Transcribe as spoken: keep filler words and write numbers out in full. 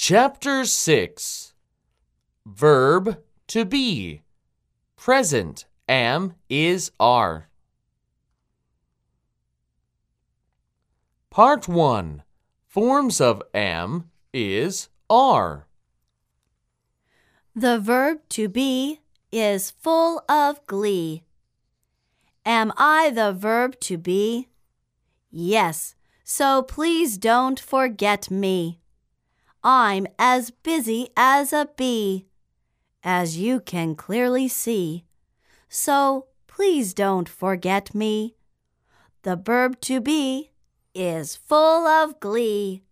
Chapter six. Verb to be. Present am, is, are. Part one. Forms of am, is, are. The verb to be is full of glee. Am I the verb to be? Yes, so please don't forget me. I'm as busy as a bee, as you can clearly see. So please don't forget me. The verb to be is full of glee.